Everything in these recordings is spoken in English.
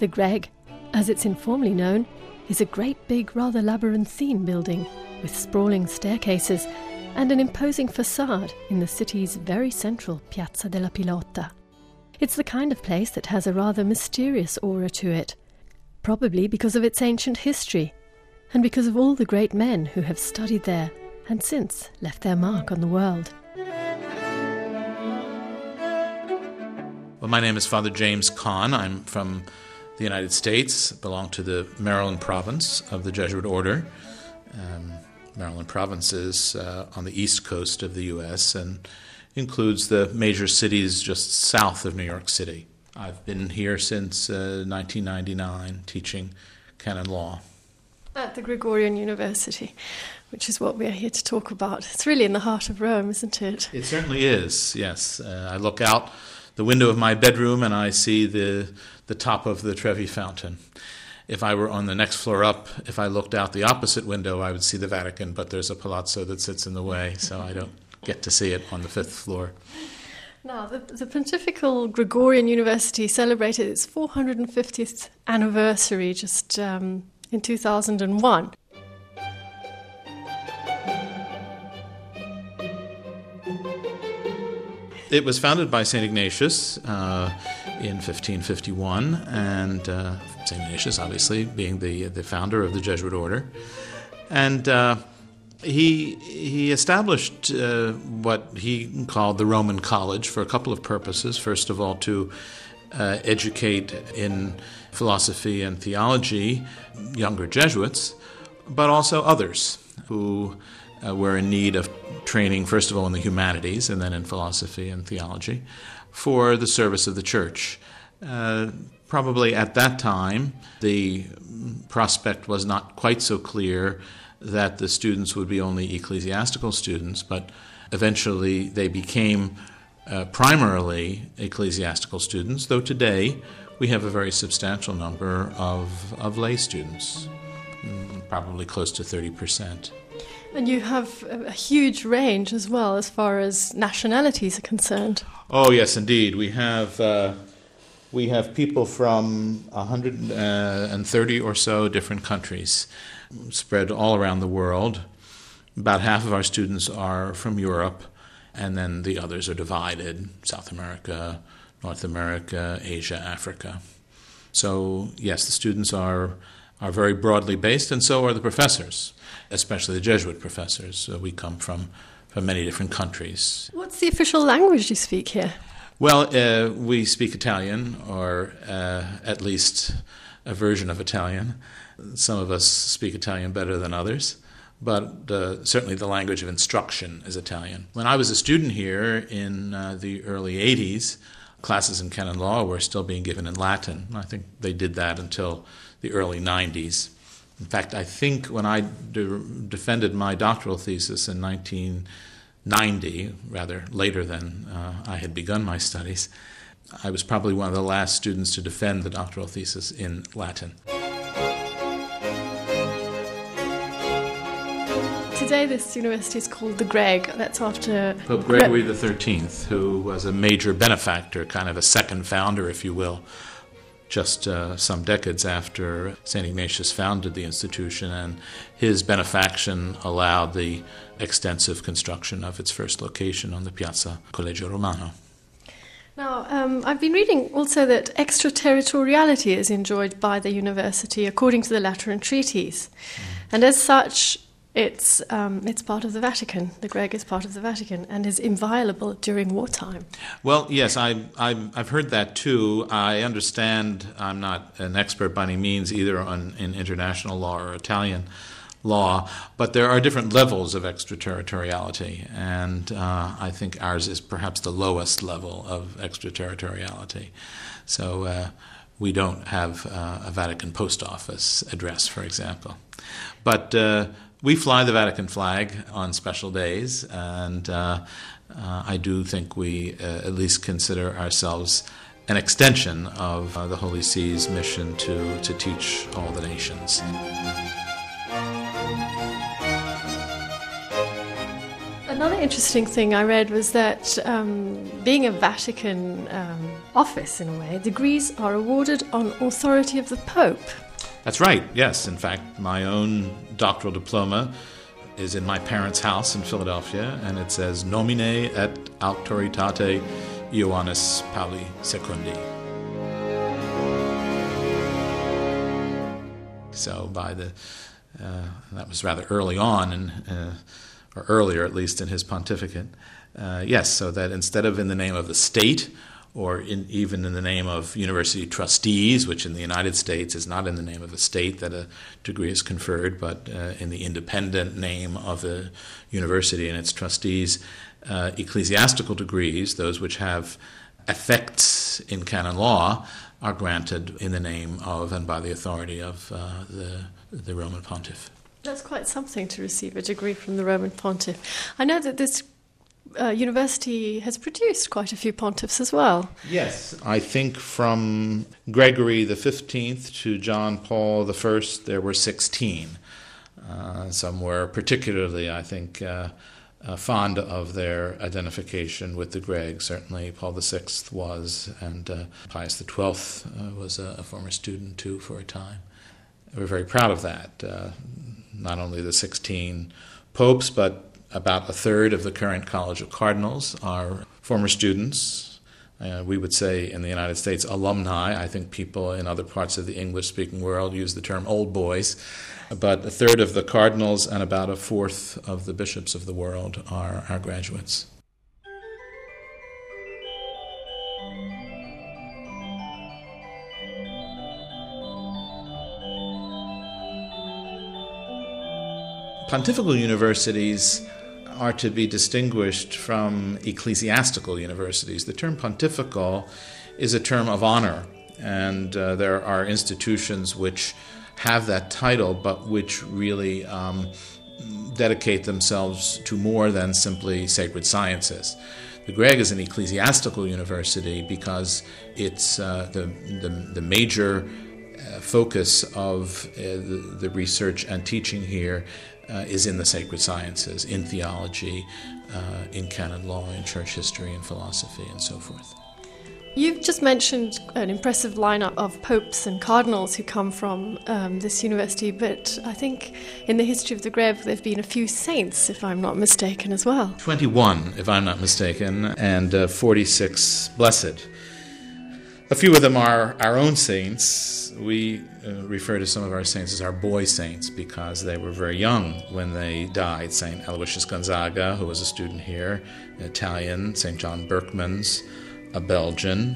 The Greg, as it's informally known, is a great big, rather labyrinthine building with sprawling staircases and an imposing facade in the city's very central Piazza della Pilota. It's the kind of place that has a rather mysterious aura to it, probably because of its ancient history and because of all the great men who have studied there and since left their mark on the world. Well, my name is Father James Kahn. I'm from the United States, belong to the Maryland province of the Jesuit order. Maryland province is on the east coast of the U.S. and includes the major cities just south of New York City. I've been here since 1999 teaching canon law. At the Gregorian University, which is what we're here to talk about. It's really in the heart of Rome, isn't it? It certainly is, yes. I look out the window of my bedroom and I see the top of the Trevi Fountain. If I were on the next floor up, if I looked out the opposite window, I would see the Vatican, but there's a palazzo that sits in the way, so I don't get to see it on the fifth floor. Now, the Pontifical Gregorian University celebrated its 450th anniversary just in 2001. It was founded by St. Ignatius in 1551, and St. Ignatius obviously being the founder of the Jesuit order. And he established what he called the Roman College for a couple of purposes. First of all, to educate in philosophy and theology younger Jesuits, but also others who were in need of training, first of all, in the humanities and then in philosophy and theology, for the service of the Church. Probably at that time, the prospect was not quite so clear that the students would be only ecclesiastical students, but eventually they became primarily ecclesiastical students, though today we have a very substantial number of lay students, probably close to 30%. And you have a huge range as well as far as nationalities are concerned. Oh, yes, indeed. We have people from 130 or so different countries spread all around the world. About half of our students are from Europe, and then the others are divided: South America, North America, Asia, Africa. So, yes, the students are very broadly based, and so are the professors, especially the Jesuit professors. We come from many different countries. What's the official language you speak here? Well, we speak Italian, or at least a version of Italian. Some of us speak Italian better than others, but certainly the language of instruction is Italian. When I was a student here in the early 80s, classes in canon law were still being given in Latin. I think they did that until the early 90s. In fact, I think when I defended my doctoral thesis in 1990, rather later than I had begun my studies, I was probably one of the last students to defend the doctoral thesis in Latin. Today this university is called the Greg. That's after Pope Gregory XIII, who was a major benefactor, kind of a second founder, if you will, just some decades after St. Ignatius founded the institution, and his benefaction allowed the extensive construction of its first location on the Piazza Collegio Romano. Now, I've been reading also that extraterritoriality is enjoyed by the university according to the Lateran treaties, and as such, it's part of the Vatican. The Greg is part of the Vatican and is inviolable during wartime. Well, yes, I've heard that too. I understand. I'm not an expert by any means either in international law or Italian law, but there are different levels of extraterritoriality, and I think ours is perhaps the lowest level of extraterritoriality. So we don't have a Vatican post office address, for example. But we fly the Vatican flag on special days, and I do think we at least consider ourselves an extension of the Holy See's mission to teach all the nations. Another interesting thing I read was that being a Vatican office, in a way, degrees are awarded on authority of the Pope. That's right, yes. In fact, my own doctoral diploma is in my parents' house in Philadelphia, and it says Nomine et Auctoritate Ioannis Pauli II. So that was rather early on, or earlier at least in his pontificate. Yes, so that instead of in the name of the state, or even in the name of university trustees, which in the United States is not in the name of the state that a degree is conferred, but in the independent name of the university and its trustees, ecclesiastical degrees, those which have effects in canon law, are granted in the name of and by the authority of the Roman Pontiff. That's quite something to receive a degree from the Roman Pontiff. I know that this university has produced quite a few pontiffs as well. Yes, I think from Gregory XV to John Paul I, there were 16. Some were particularly, I think, fond of their identification with the Greg. Certainly Paul VI was, and Pius XII was a former student too for a time. We're very proud of that. Not only the 16 popes, but about a third of the current College of Cardinals are former students. We would say in the United States alumni. I think people in other parts of the English-speaking world use the term old boys. But a third of the cardinals and about a fourth of the bishops of the world are our graduates. Pontifical universities are to be distinguished from ecclesiastical universities. The term pontifical is a term of honor, and there are institutions which have that title, but which really dedicate themselves to more than simply sacred sciences. The Greg is an ecclesiastical university because it's the major focus of the research and teaching here is in the sacred sciences, in theology, in canon law, in church history, in philosophy, and so forth. You've just mentioned an impressive lineup of popes and cardinals who come from this university, but I think in the history of the Greve there have been a few saints, if I'm not mistaken, as well. 21, if I'm not mistaken, and 46 blessed. A few of them are our own saints. We refer to some of our saints as our boy saints because they were very young when they died. St. Aloysius Gonzaga, who was a student here, an Italian. St. John Berkmans, a Belgian.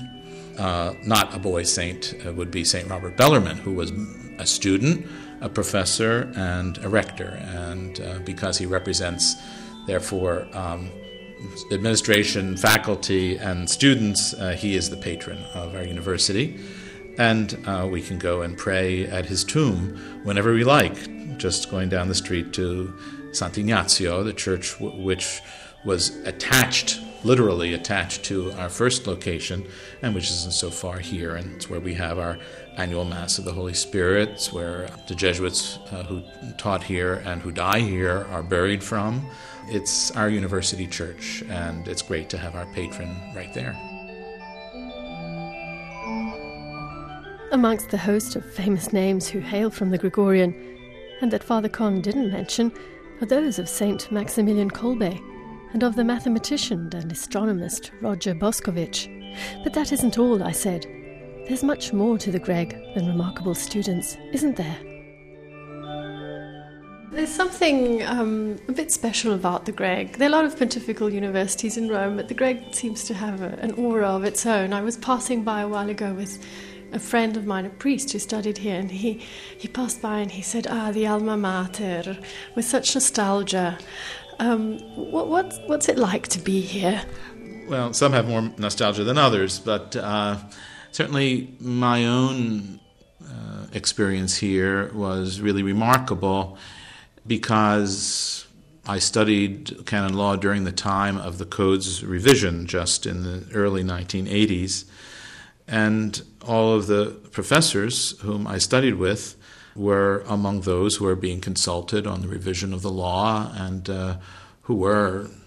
Not a boy saint would be St. Robert Bellarmine, who was a student, a professor, and a rector. And because he represents, therefore, administration, faculty, and students, he is the patron of our university. And we can go and pray at his tomb whenever we like, just going down the street to Sant'Ignazio, the church which was literally attached to our first location, and which isn't so far here. And it's where we have our annual Mass of the Holy Spirit. It's where the Jesuits who taught here and who die here are buried from. It's our university church, and it's great to have our patron right there. Amongst the host of famous names who hail from the Gregorian, and that Father Kohn didn't mention, are those of Saint Maximilian Kolbe and of the mathematician and astronomist Roger Boscovich. But that isn't all, I said. There's much more to the Greg than remarkable students, isn't there? There's something a bit special about the Greg. There are a lot of pontifical universities in Rome, but the Greg seems to have an aura of its own. I was passing by a while ago with a friend of mine, a priest who studied here, and he passed by and he said, the alma mater, with such nostalgia. What's it like to be here? Well, some have more nostalgia than others, but certainly my own experience here was really remarkable because I studied canon law during the time of the Code's revision, just in the early 1980s, and all of the professors whom I studied with were among those who were being consulted on the revision of the law and who were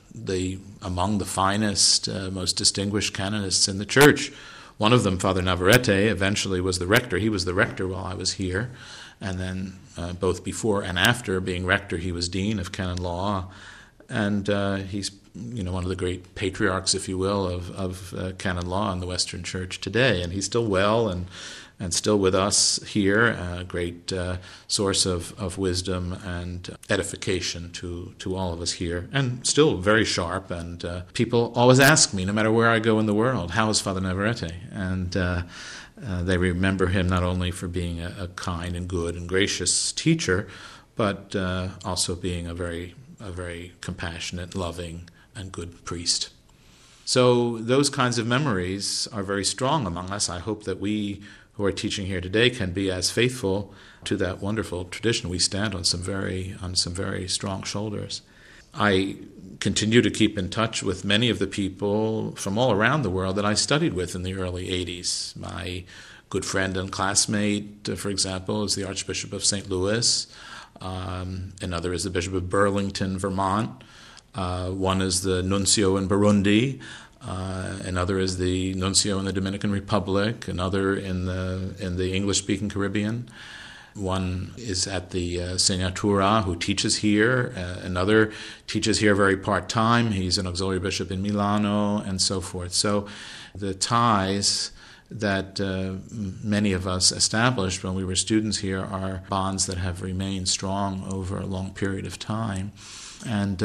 among the finest, most distinguished canonists in the church. One of them, Father Navarrete, eventually was the rector. He was the rector while I was here, and then both before and after being rector, he was dean of canon law, and he's one of the great patriarchs, if you will, of canon law in the Western Church today, and he's still well and still with us here, a great source of wisdom and edification to all of us here, and still very sharp. And people always ask me, no matter where I go in the world, how is Father Navarrete? And they remember him not only for being a kind and good and gracious teacher, but also being a very compassionate, loving, and good priest. So those kinds of memories are very strong among us. I hope that we who are teaching here today can be as faithful to that wonderful tradition. We stand on some very strong shoulders. I continue to keep in touch with many of the people from all around the world that I studied with in the early 80s. My good friend and classmate, for example, is the Archbishop of St. Louis. Another is the Bishop of Burlington, Vermont. One is the nuncio in Burundi. Another is the nuncio in the Dominican Republic. Another in the English-speaking Caribbean. One is at the Segnatura, who teaches here. Another teaches here very part-time. He's an auxiliary bishop in Milano, and so forth. So the ties that many of us established when we were students here are bonds that have remained strong over a long period of time. And,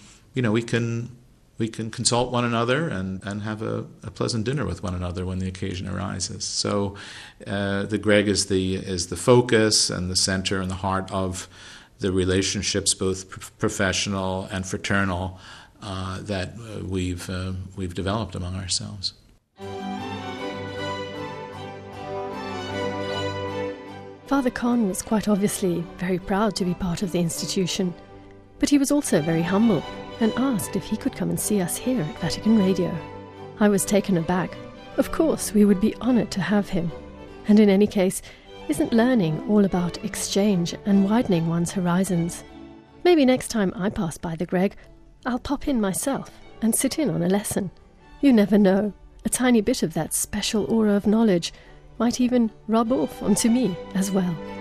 we can consult one another and have a pleasant dinner with one another when the occasion arises. So the Greg is the focus and the center and the heart of the relationships, both professional and fraternal, that we've developed among ourselves. Father Con was quite obviously very proud to be part of the institution, but he was also very humble and asked if he could come and see us here at Vatican Radio. I was taken aback. Of course, we would be honoured to have him. And in any case, isn't learning all about exchange and widening one's horizons? Maybe next time I pass by the Greg, I'll pop in myself and sit in on a lesson. You never know. A tiny bit of that special aura of knowledge might even rub off onto me as well.